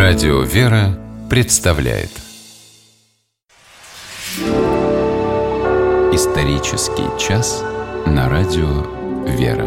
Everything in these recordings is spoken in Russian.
Радио «Вера» представляет исторический час на Радио «Вера».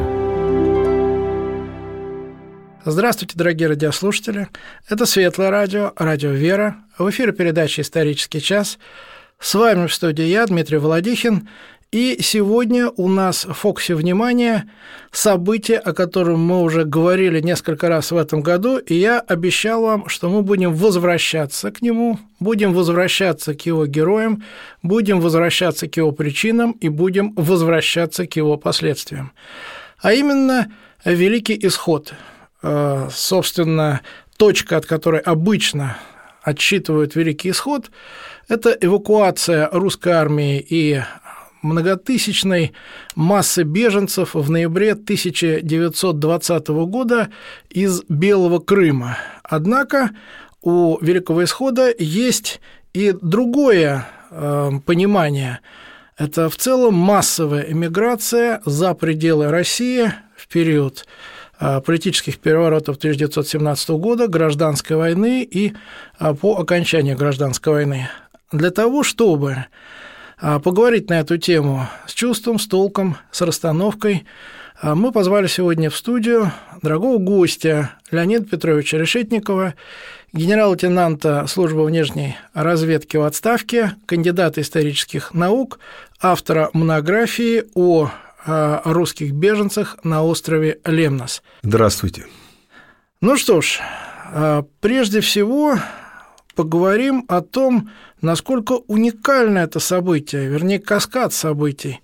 Здравствуйте, дорогие радиослушатели. Это Светлое радио, Радио «Вера». В эфире передача «Исторический час». С вами в студии я, Дмитрий Володихин. И сегодня у нас в фокусе внимания событие, о котором мы уже говорили несколько раз в этом году, и я обещал вам, что мы будем возвращаться к нему, будем возвращаться к его героям, будем возвращаться к его причинам и будем возвращаться к его последствиям. А именно Великий Исход. Собственно, точка, от которой обычно отсчитывают Великий Исход, это эвакуация русской армии и многотысячной массы беженцев в ноябре 1920 года из Белого Крыма. Однако у Великого Исхода есть и другое понимание. Это в целом массовая эмиграция за пределы России в период политических переворотов 1917 года, гражданской войны и по окончании гражданской войны. Для того, чтобы поговорить на эту тему с чувством, с толком, с расстановкой, мы позвали сегодня в студию дорогого гостя Леонида Петровича Решетникова, генерал-лейтенанта службы внешней разведки в отставке, кандидата исторических наук, автора монографии о русских беженцах на острове Лемнос. Здравствуйте. Ну что ж, прежде всего поговорим о том, насколько уникально это событие, вернее, каскад событий.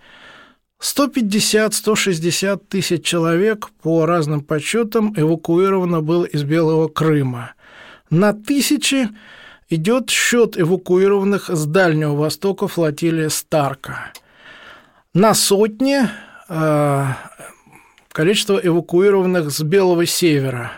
150-160 тысяч человек, по разным подсчетам, эвакуировано было из Белого Крыма. На тысячи идет счет эвакуированных с Дальнего Востока флотилии Старка. На сотни количество эвакуированных с Белого Севера.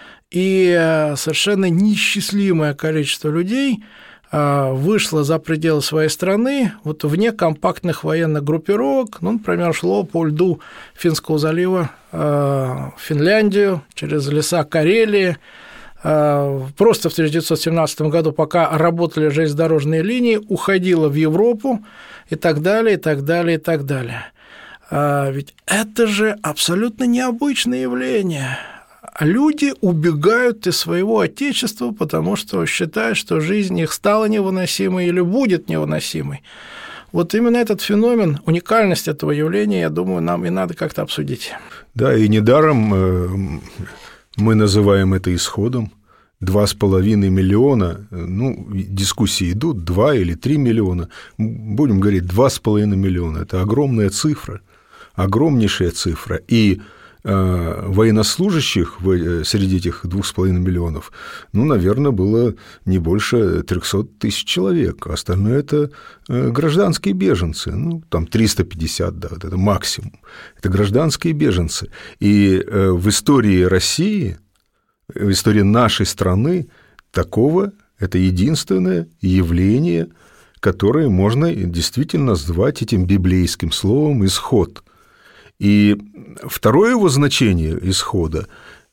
И совершенно неисчислимое количество людей вышло за пределы своей страны вот вне компактных военных группировок, например, шло по льду Финского залива в Финляндию, через леса Карелии. Просто в 1917 году, пока работали железнодорожные линии, уходило в Европу и так далее, и так далее, и так далее. Ведь это же абсолютно необычное явление. Люди убегают из своего отечества, потому что считают, что жизнь их стала невыносимой или будет невыносимой. Вот именно этот феномен, уникальность этого явления, я думаю, нам и надо как-то обсудить. Да, и недаром мы называем это исходом. 2,5 миллиона, дискуссии идут, 2 или 3 миллиона, будем говорить, 2,5 миллиона. Это огромная цифра, огромнейшая цифра. И военнослужащих среди этих 2,5 миллионов, наверное, было не больше 300 тысяч человек. Остальное – это гражданские беженцы, там 350, да, вот это максимум. Это гражданские беженцы. И в истории России, в истории нашей страны такого – это единственное явление, которое можно действительно назвать этим библейским словом «исход». И второе его значение исхода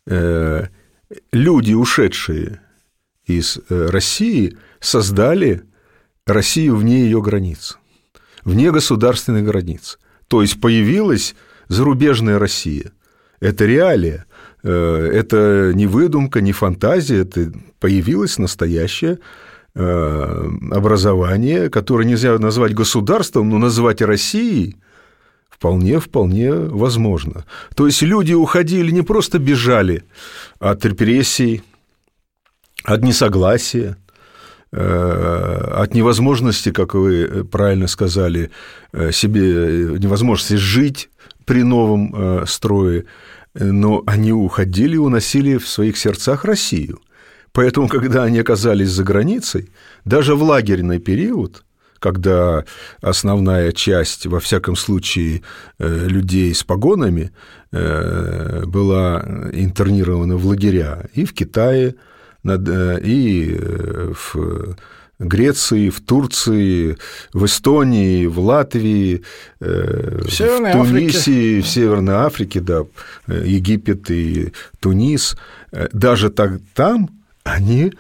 – люди, ушедшие из России, создали Россию вне ее границ, вне государственных границ. То есть появилась зарубежная Россия. Это реалия, это не выдумка, не фантазия, это появилось настоящее образование, которое нельзя назвать государством, но назвать Россией вполне возможно. То есть люди уходили, не просто бежали от репрессий, от несогласия, от невозможности, как вы правильно сказали, себе невозможности жить при новом строе, но они уходили и уносили в своих сердцах Россию. Поэтому, когда они оказались за границей, даже в лагерный период, когда основная часть, во всяком случае, людей с погонами была интернирована в лагеря и в Китае, и в Греции, в Турции, в Эстонии, в Латвии, в Тунисе, в Северной Африке, да, Египет и Тунис. Даже там они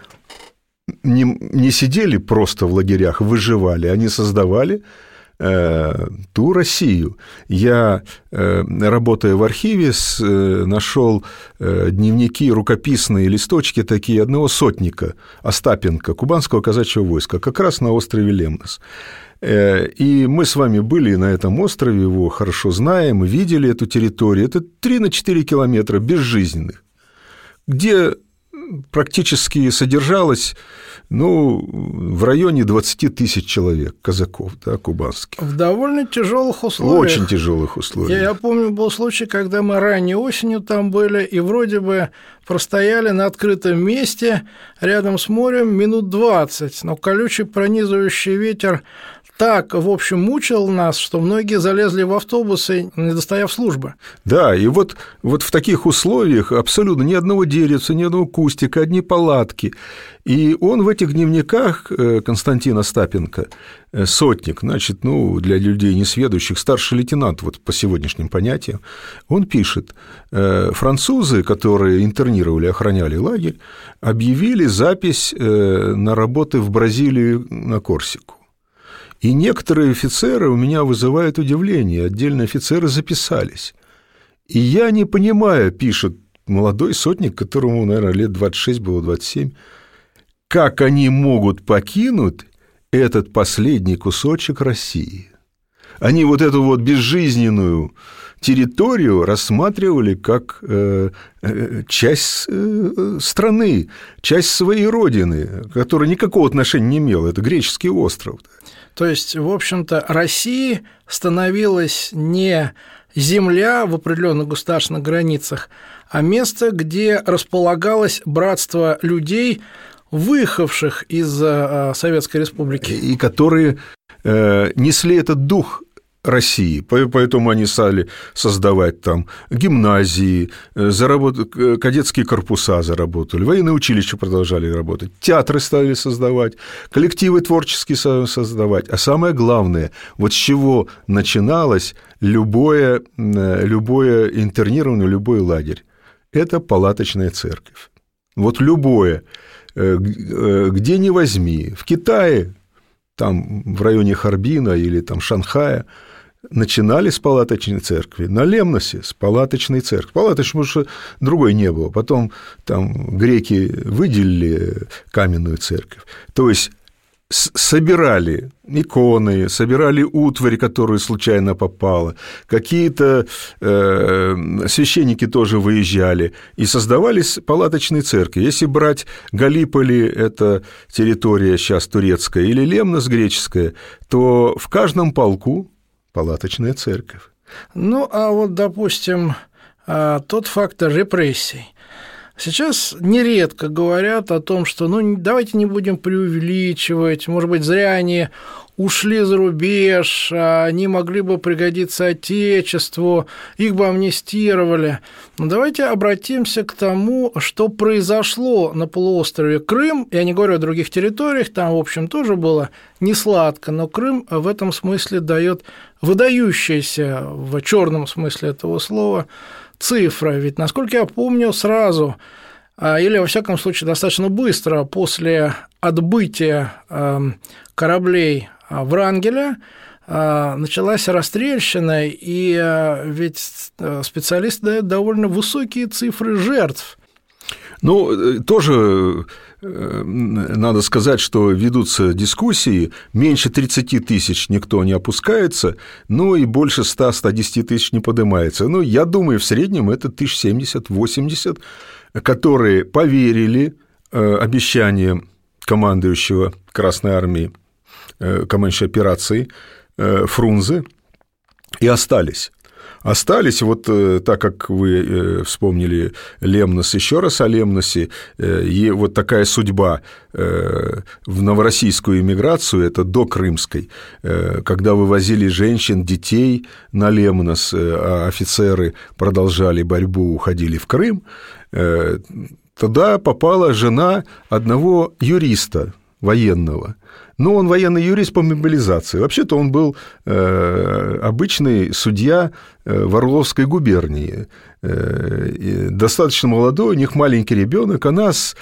не сидели просто в лагерях, выживали, они создавали ту Россию. Я, работая в архиве, нашел дневники, рукописные листочки такие одного сотника Остапенко, кубанского казачьего войска, как раз на острове Лемнос. И мы с вами были на этом острове, его хорошо знаем, видели эту территорию. Это 3-4 километра безжизненных, где практически содержалось, в районе 20 тысяч человек, казаков, да, кубанских. В довольно тяжелых условиях. Очень тяжелых условиях. Я помню, был случай, когда мы ранней осенью там были, и вроде бы простояли на открытом месте рядом с морем минут 20, но колючий пронизывающий ветер так, в общем, мучил нас, что многие залезли в автобусы, не достояв службы. Да, и вот в таких условиях абсолютно ни одного деревца, ни одного кустика, одни палатки. И он в этих дневниках, Константин Остапенко, сотник, значит, для людей несведущих, старший лейтенант, вот по сегодняшним понятиям, он пишет: французы, которые интернировали, охраняли лагерь, объявили запись на работы в Бразилию, на Корсику. И некоторые офицеры у меня вызывают удивление, отдельные офицеры записались. И я не понимаю, пишет молодой сотник, которому, наверное, лет 26 было, 27, как они могут покинуть этот последний кусочек России. Они вот эту вот безжизненную территорию рассматривали как часть страны, часть своей родины, которая никакого отношения не имела. Это греческий остров. То есть, в общем-то, России становилась не земля в определенных государственных границах, а место, где располагалось братство людей, выехавших из Советской Республики. И которые несли этот дух России, поэтому они стали создавать там гимназии, кадетские корпуса заработали, военные училища продолжали работать, театры стали создавать, коллективы творческие создавать. А самое главное, вот с чего начиналось любое интернирование, любой лагерь, это палаточная церковь. Вот любое, где ни возьми, в Китае, там в районе Харбина или там Шанхая, начинали с палаточной церкви, на Лемносе с палаточной церкви. Палаточной, потому что другой не было. Потом там греки выделили каменную церковь. То есть собирали иконы, собирали утварь, которая случайно попала, какие-то священники тоже выезжали, и создавались палаточные церкви. Если брать Галиполи, это территория сейчас турецкая, или Лемнос греческая, то в каждом полку палаточная церковь. А вот, допустим, тот фактор репрессий. Сейчас нередко говорят о том, что давайте не будем преувеличивать, может быть, зря они ушли за рубеж, они могли бы пригодиться Отечеству, их бы амнистировали. Но давайте обратимся к тому, что произошло на полуострове Крым. Я не говорю о других территориях, там, в общем, тоже было не сладко, но Крым в этом смысле дает выдающиеся, в черном смысле этого слова, цифра. Ведь, насколько я помню, сразу, или, во всяком случае, достаточно быстро после отбытия кораблей Врангеля началась расстрельщина, и ведь специалисты дают довольно высокие цифры жертв. Тоже надо сказать, что ведутся дискуссии, меньше 30 тысяч никто не опускается, и больше 100-110 тысяч не поднимается. Я думаю, в среднем это 1070-80, которые поверили обещаниям командующего Красной Армии, командующего операцией Фрунзе, и остались. Вот так как вы вспомнили Лемнос, еще раз о Лемносе, и вот такая судьба в новороссийскую эмиграцию, это до крымской, когда вывозили женщин, детей на Лемнос, а офицеры продолжали борьбу, уходили в Крым, туда попала жена одного юриста, военного. Но он военный юрист по мобилизации. Вообще-то он был обычный судья в Орловской губернии. Достаточно молодой, у них маленький ребенок. Она с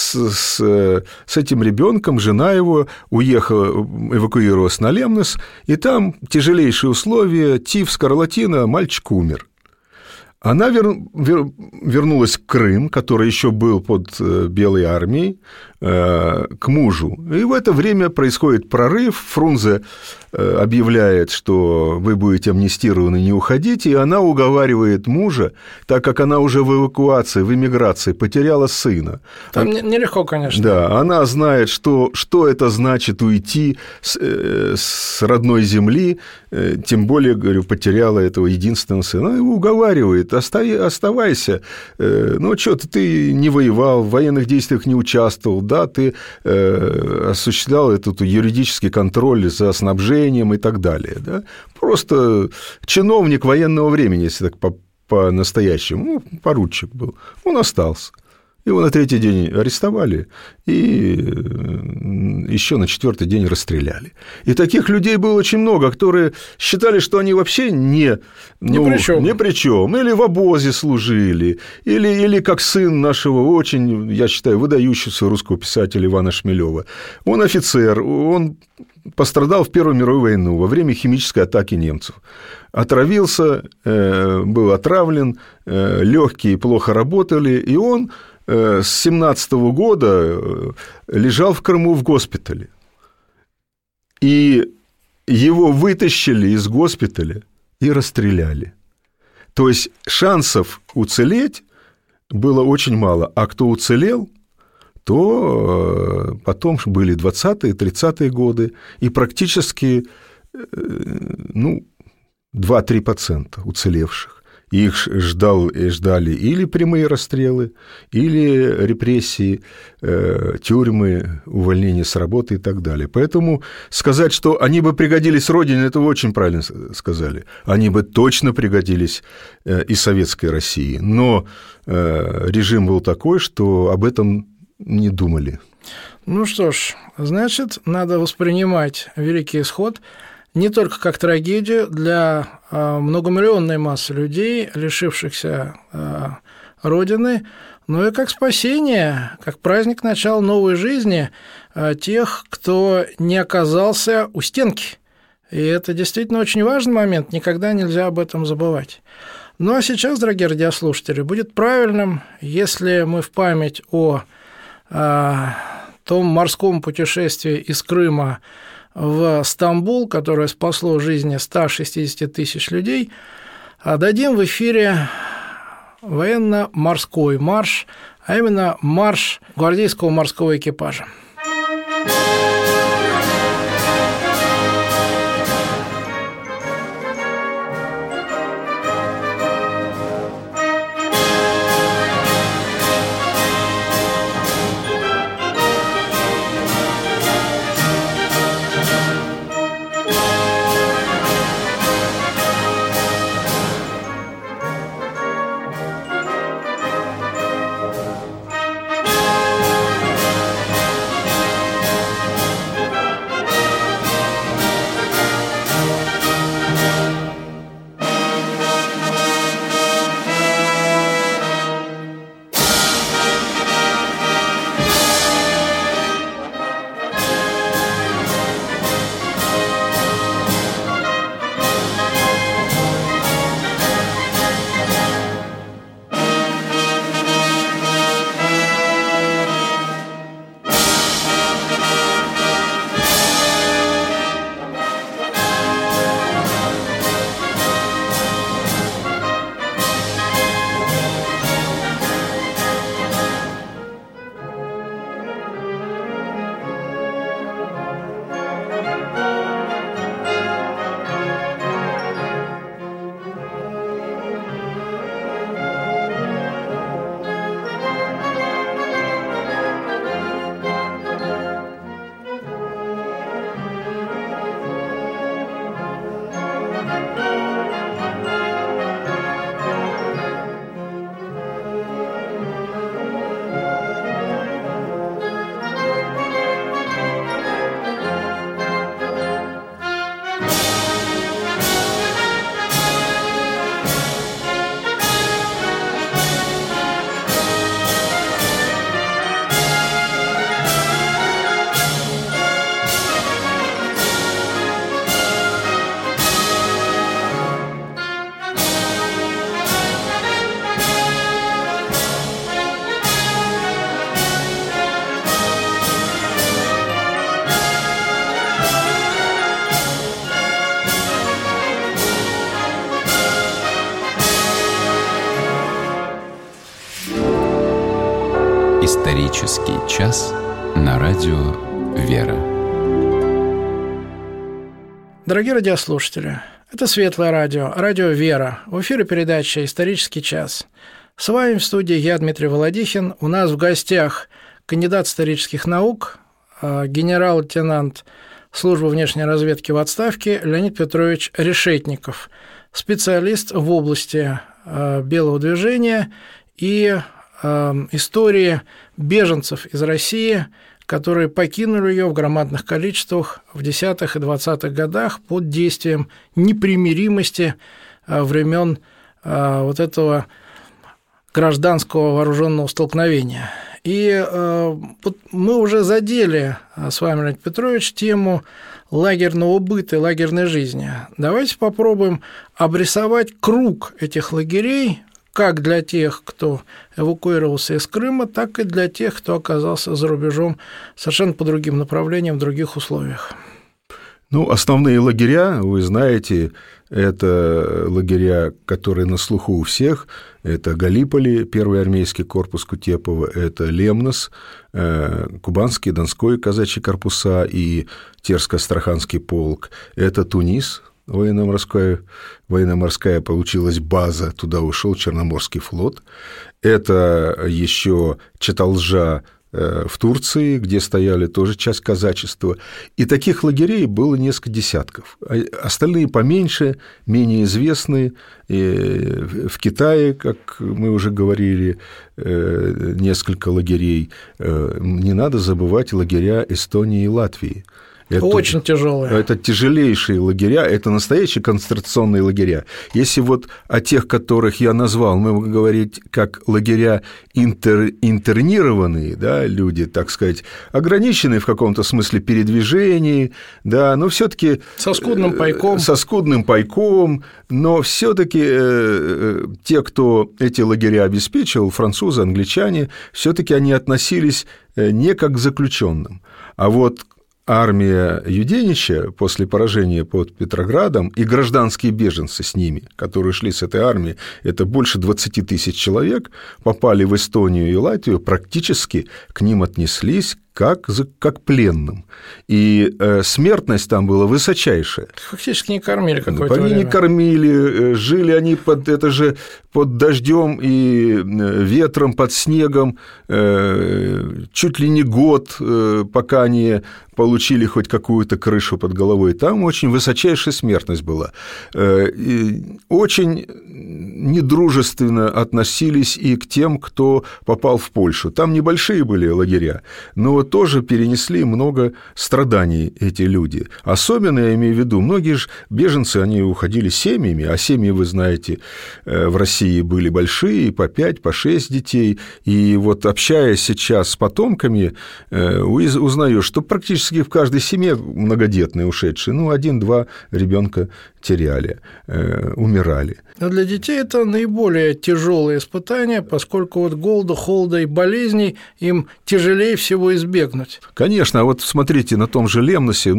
этим ребенком, жена его, уехала, эвакуировалась на Лемнос, и там тяжелейшие условия, тиф, скарлатина, мальчик умер. Она вернулась в Крым, который еще был под Белой армией, к мужу. И в это время происходит прорыв. Фрунзе объявляет, что вы будете амнистированы, не уходите, и она уговаривает мужа, так как она уже в эвакуации, в эмиграции потеряла сына. Там нелегко, конечно. Да, она знает, что это значит уйти с родной земли, тем более, говорю, потеряла этого единственного сына. Она его уговаривает: оставайся, ну, что-то ты не воевал, в военных действиях не участвовал, да, ты осуществлял этот юридический контроль за снабжением и так далее, да, просто чиновник военного времени, если так по-настоящему, ну, поручик был, он остался. Его на 3-й день арестовали и еще на 4-й день расстреляли. И таких людей было очень много, которые считали, что они вообще ни при чем, или в обозе служили, или как сын нашего очень, я считаю, выдающегося русского писателя Ивана Шмелева. Он офицер, он пострадал в Первую мировую войну во время химической атаки немцев. Отравился, был отравлен, легкие плохо работали, и он с 17 года лежал в Крыму в госпитале. И его вытащили из госпиталя и расстреляли. То есть шансов уцелеть было очень мало. А кто уцелел, то потом были 20-е, 30-е годы, и практически 2-3% уцелевших. Их ждали или прямые расстрелы, или репрессии, тюрьмы, увольнение с работы и так далее. Поэтому сказать, что они бы пригодились Родине, это вы очень правильно сказали. Они бы точно пригодились и Советской России. Но режим был такой, что об этом не думали. Ну что ж, значит, надо воспринимать Великий Исход не только как трагедию для многомиллионной массы людей, лишившихся Родины, но и как спасение, как праздник начала новой жизни тех, кто не оказался у стенки. И это действительно очень важный момент, никогда нельзя об этом забывать. Ну а сейчас, дорогие радиослушатели, будет правильным, если мы в память о том морском путешествии из Крыма в Стамбул, которое спасло жизни 160 тысяч людей, дадим в эфире военно-морской марш, а именно марш гвардейского морского экипажа. Исторический час на радио «Вера». Дорогие радиослушатели, это Светлое радио, радио «Вера». В эфире передача «Исторический час». С вами в студии я, Дмитрий Володихин. У нас в гостях кандидат исторических наук, генерал-лейтенант службы внешней разведки в отставке Леонид Петрович Решетников, специалист в области белого движения и истории беженцев из России, которые покинули ее в громадных количествах в 10-х и 20-х годах под действием непримиримости времен вот этого гражданского вооруженного столкновения. И вот мы уже задели с вами, Леонид Петрович, тему лагерного быта и лагерной жизни. Давайте попробуем обрисовать круг этих лагерей, как для тех, кто эвакуировался из Крыма, так и для тех, кто оказался за рубежом совершенно по другим направлениям, в других условиях. Основные лагеря, вы знаете, это лагеря, которые на слуху у всех. Это Галиполи, первый армейский корпус Кутепова, это Лемнос, Кубанский, Донской казачьи корпуса и Терско-Астраханский полк. Это Тунис, военно-морская получилась база, туда ушел Черноморский флот. Это еще Чаталжа в Турции, где стояли тоже часть казачества. И таких лагерей было несколько десятков. Остальные поменьше, менее известные. В Китае, как мы уже говорили, несколько лагерей. Не надо забывать лагеря Эстонии и Латвии. Это очень тяжелые. Это тяжелейшие лагеря, это настоящие концентрационные лагеря. Если вот о тех, которых я назвал, мы будем говорить как лагеря интернированные, да, люди, так сказать, ограниченные в каком-то смысле передвижении, да, но все-таки со скудным пайком. Но все-таки те, кто эти лагеря обеспечивал, французы, англичане, все-таки они относились не как к заключенным, а вот армия Юденича после поражения под Петроградом и гражданские беженцы с ними, которые шли с этой армии, это больше 20 тысяч человек, попали в Эстонию и Латвию, практически к ним отнеслись как к пленным. И смертность там была высочайшая. Фактически не кормили какое-то время. Они не кормили, жили они под дождем и ветром, под снегом, чуть ли не год, пока они получили хоть какую-то крышу под головой. Там очень высочайшая смертность была. Очень недружественно относились и к тем, кто попал в Польшу. Там небольшие были лагеря, но тоже перенесли много страданий эти люди. Особенно, я имею в виду, многие же беженцы, они уходили семьями, а семьи, вы знаете, в России были большие, по 5, по 6 детей, и вот общаясь сейчас с потомками, узнаешь, что практически в каждой семье многодетные ушедшие, 1-2 ребенка теряли, умирали. Но для детей это наиболее тяжелые испытания, поскольку вот голода, холода и болезней им тяжелее всего избегнуть. Конечно, а вот смотрите, на том же Лемносе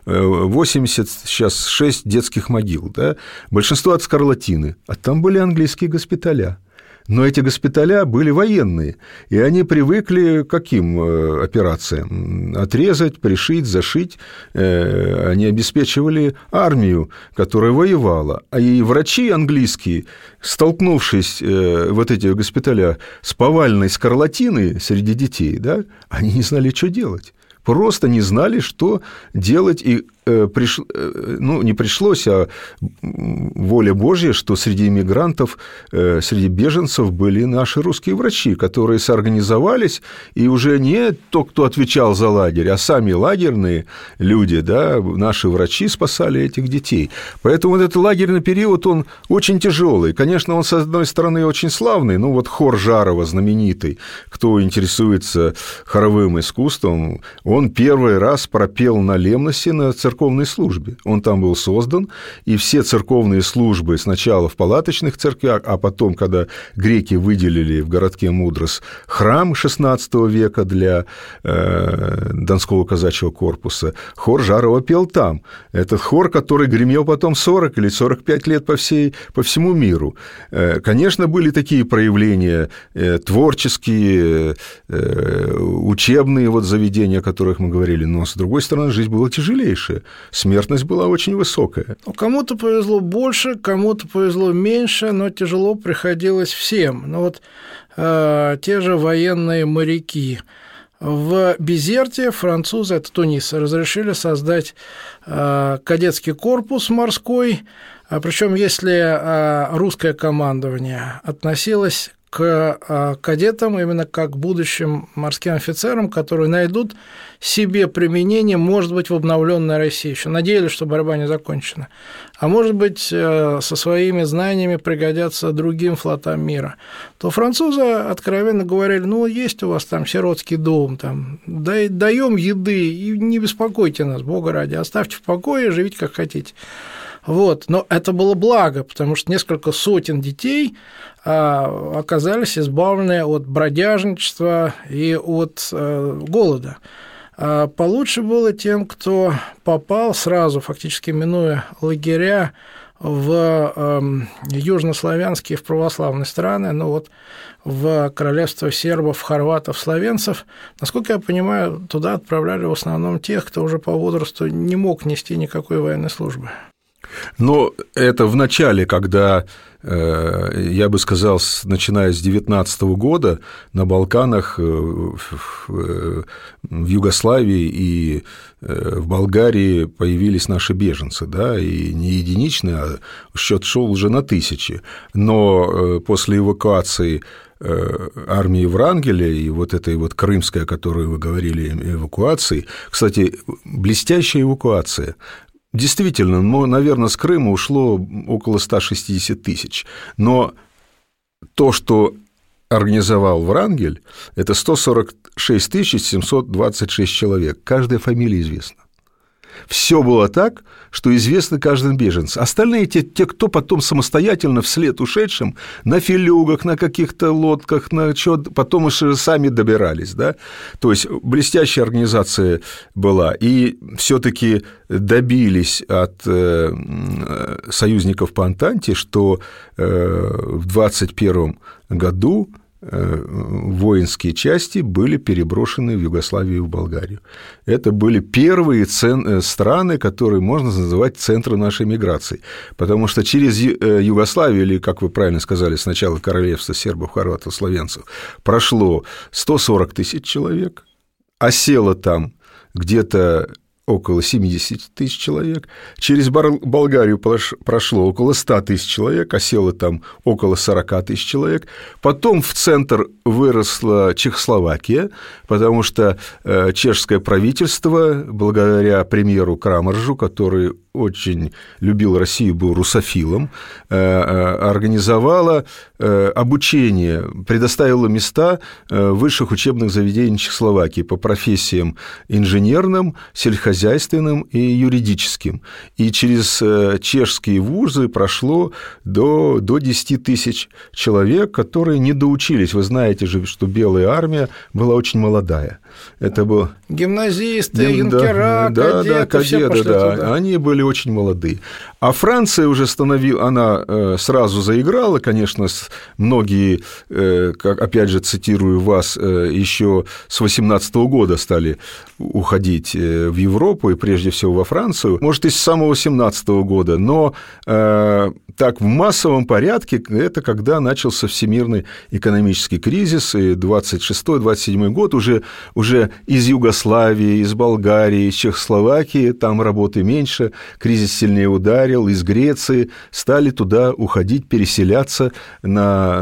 86 детских могил, да? Большинство от скарлатины, а там были английские госпиталя. Но эти госпиталя были военные, и они привыкли к каким операциям? Отрезать, пришить, зашить. Они обеспечивали армию, которая воевала. А и врачи английские, столкнувшись вот эти госпиталя с повальной скарлатиной среди детей, да, они не знали, что делать. Просто не знали, что делать, и не пришлось, а воля Божья, что среди иммигрантов, среди беженцев были наши русские врачи, которые соорганизовались, и уже не тот, кто отвечал за лагерь, а сами лагерные люди, да, наши врачи спасали этих детей. Поэтому вот этот лагерный период, он очень тяжелый. Конечно, он, с одной стороны, очень славный, вот хор Жарова знаменитый, кто интересуется хоровым искусством, он первый раз пропел на Лемносе, на церковном церковной службе. Он там был создан, и все церковные службы сначала в палаточных церквях, а потом, когда греки выделили в городке Мудрос храм XVI века для Донского казачьего корпуса, хор Жарова пел там. Этот хор, который гремел потом 40 или 45 лет по всему миру. Конечно, были такие проявления творческие, учебные заведения, о которых мы говорили, но, с другой стороны, жизнь была тяжелейшая, смертность была очень высокая. Кому-то повезло больше, кому-то повезло меньше, но тяжело приходилось всем. Те же военные моряки. В Безерте французы, это Тунис, разрешили создать кадетский корпус морской, причем если русское командование относилось к кадетам именно как к будущим морским офицерам, которые найдут себе применение, может быть, в обновленной России. Еще надеялись, что борьба не закончена. А может быть, со своими знаниями пригодятся другим флотам мира. То французы откровенно говорили: есть у вас там сиротский дом, там, даем еды, и не беспокойте нас, Бога ради, оставьте в покое, живите как хотите. Но это было благо, потому что несколько сотен детей оказались избавлены от бродяжничества и от голода. Получше было тем, кто попал сразу, фактически минуя лагеря, в южнославянские, в православные страны, в королевство сербов, хорватов, словенцев. Насколько я понимаю, туда отправляли в основном тех, кто уже по возрасту не мог нести никакой военной службы. Но это в начале, когда, я бы сказал, начиная с 19 года на Балканах, в Югославии и в Болгарии появились наши беженцы, да, и не единичные, а счет шел уже на тысячи. Но после эвакуации армии Врангеля и этой крымской, о которой вы говорили, эвакуации, кстати, блестящая эвакуация. Действительно, наверное, с Крыма ушло около 160 тысяч, но то, что организовал Врангель, это 146 726 человек, каждая фамилия известна. Все было так, что известно каждому беженцу. Остальные те, кто потом самостоятельно вслед ушедшим на филюгах, на каких-то лодках, потом уже сами добирались. Да? То есть блестящая организация была. И все-таки добились от союзников по Антанте, что в 1921 году воинские части были переброшены в Югославию и в Болгарию. Это были первые страны, которые можно называть центром нашей миграции, потому что через Югославию, или, как вы правильно сказали, сначала королевство сербов, хорватов, словенцев, прошло 140 тысяч человек, осело там где-то около 70 тысяч человек. Через Болгарию прошло около 100 тысяч человек, осело там около 40 тысяч человек. Потом в центр выросла Чехословакия, потому что чешское правительство, благодаря премьеру Крамаржу, который очень любил Россию, был русофилом, организовала обучение, предоставила места в высших учебных заведениях Чехословакии по профессиям инженерным, сельскохозяйственным и юридическим. И через чешские вузы прошло до 10 тысяч человек, которые не доучились. Вы знаете же, что Белая армия была очень молодая. Это был... Гимназисты, юнкера, кадеты, все пошли туда. Они были очень молодые. А Франция уже она сразу заиграла, конечно, многие, опять же, цитирую вас, еще с 18 года стали уходить в Европу и прежде всего во Францию, может, и с самого 17 года, но так в массовом порядке это когда начался всемирный экономический кризис, и 26-27 год уже из Югославии, из Болгарии, из Чехословакии, там работы меньше, кризис сильнее ударил, из Греции стали туда уходить, переселяться на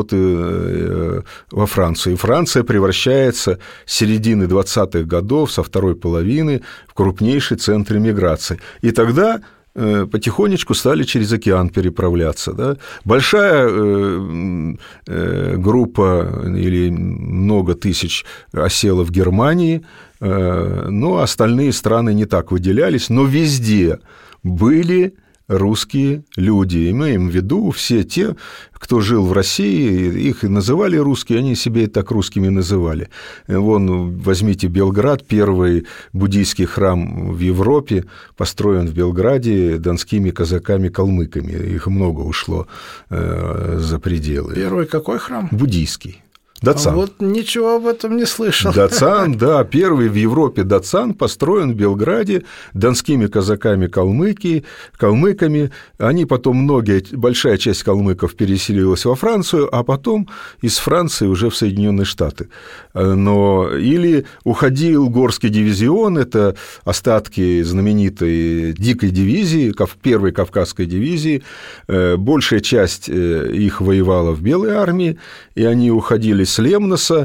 работы во Францию. И Франция превращается с середины 20-х годов, со второй половины, в крупнейший центр миграции. И тогда потихонечку стали через океан переправляться. Да? Большая группа или много тысяч осела в Германии, но остальные страны не так выделялись, но везде были русские люди. Имеем в виду все те, кто жил в России, их и называли русские, они себя и так русскими называли. Вон, возьмите Белград, первый буддийский храм в Европе, построен в Белграде донскими казаками-калмыками. Их много ушло за пределы. Первый какой храм? Буддийский. Дацан. Вот ничего об этом не слышал. Дацан, да, первый в Европе Дацан построен в Белграде донскими казаками-калмыками. Они потом большая часть калмыков переселилась во Францию, а потом из Франции уже в Соединенные Штаты. Или уходил Горский дивизион, это остатки знаменитой дикой дивизии, первой Кавказской дивизии. Большая часть их воевала в Белой армии, и они уходили с Лемноса,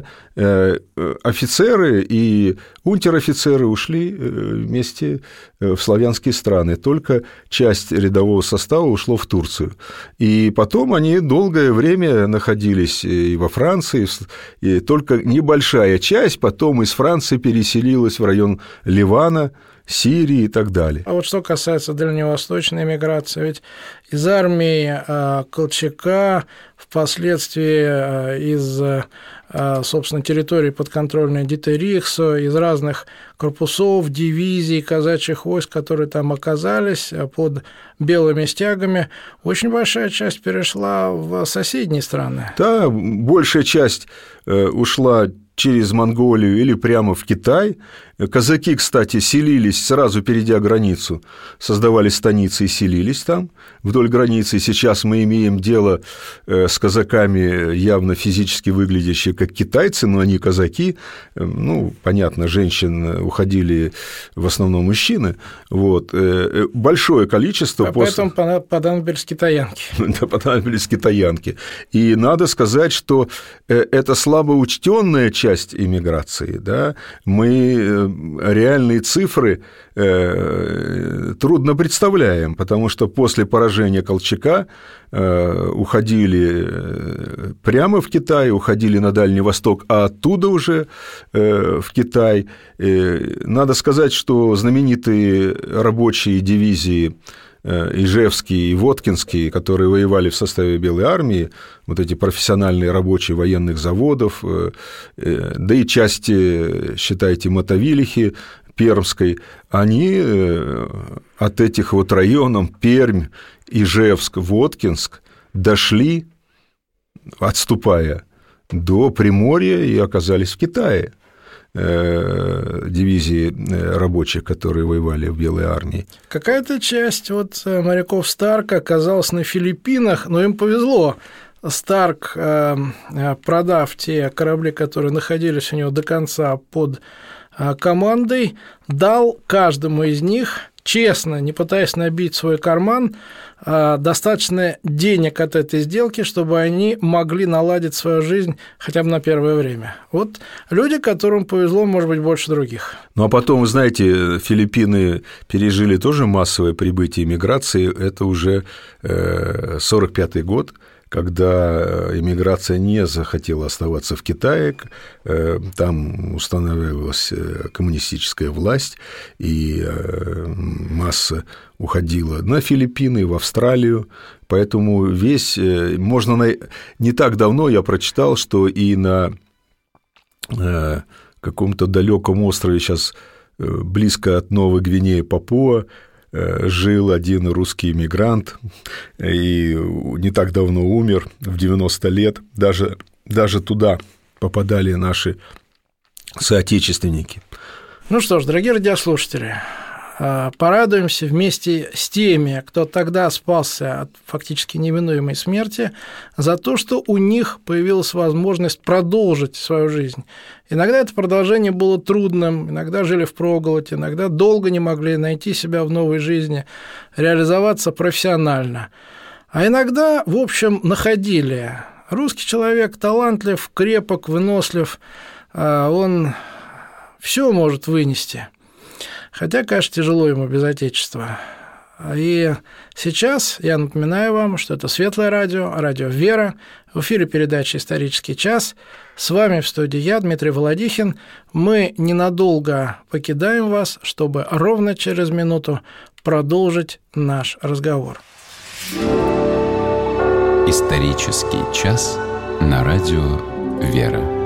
офицеры и унтер-офицеры ушли вместе в славянские страны, только часть рядового состава ушло в Турцию. И потом они долгое время находились и во Франции, и только небольшая часть потом из Франции переселилась в район Ливана, Сирии и так далее. А вот что касается дальневосточной миграции, ведь из армии Колчака, впоследствии из, собственно, территории подконтрольной Дитерихсу, из разных корпусов, дивизий, казачьих войск, которые там оказались под белыми стягами, очень большая часть перешла в соседние страны. Да, большая часть ушла через Монголию или прямо в Китай. Казаки, кстати, селились, сразу перейдя границу, создавали станицы и селились там вдоль границы. Сейчас мы имеем дело с казаками, явно физически выглядящие как китайцы, но они казаки. Понятно, женщин уходили в основном мужчины. Вот. Большое количество... Поэтому понадобились китаянки. Да, понадобились китаянки. И надо сказать, что это слабо учтенная часть иммиграции. Да? Мы реальные цифры трудно представляем, потому что после поражения Колчака уходили прямо в Китай, уходили на Дальний Восток, а оттуда уже в Китай. Надо сказать, что знаменитые рабочие дивизии Ижевские и Воткинские, которые воевали в составе Белой армии, вот эти профессиональные рабочие военных заводов, да и части, считайте, Мотовилихи Пермской, они от этих вот районов Пермь, Ижевск, Воткинск дошли, отступая до Приморья, и оказались в Китае. Дивизии рабочих, которые воевали в Белой армии. Какая-то часть моряков Старка оказалась на Филиппинах, но им повезло. Старк, продав те корабли, которые находились у него до конца под командой, дал каждому из них, честно, не пытаясь набить свой карман, достаточно денег от этой сделки, чтобы они могли наладить свою жизнь хотя бы на первое время. Вот люди, которым повезло, может быть, больше других. Ну, а потом, вы знаете, Филиппины пережили тоже массовое прибытие иммиграции. Это уже 1945 год, когда иммиграция не захотела оставаться в Китае, там устанавливалась коммунистическая власть, и масса уходила на Филиппины, в Австралию, поэтому не так давно я прочитал, что и на каком-то далеком острове, сейчас близко от Новой Гвинеи, Папуа, жил один русский иммигрант, и не так давно умер, в 90 лет, даже туда попадали наши соотечественники. Ну что ж, дорогие радиослушатели, порадуемся вместе с теми, кто тогда спасся от фактически неминуемой смерти, за то, что у них появилась возможность продолжить свою жизнь. Иногда это продолжение было трудным, иногда жили впроголодь, иногда долго не могли найти себя в новой жизни, реализоваться профессионально. А иногда, в общем, находили. Русский человек талантлив, крепок, вынослив, он все может вынести. Хотя, конечно, тяжело ему без Отечества. И сейчас я напоминаю вам, что это Светлое радио, радио «Вера». В эфире передача «Исторический час». С вами в студии я, Дмитрий Володихин. Мы ненадолго покидаем вас, чтобы ровно через минуту продолжить наш разговор. «Исторический час» на радио «Вера».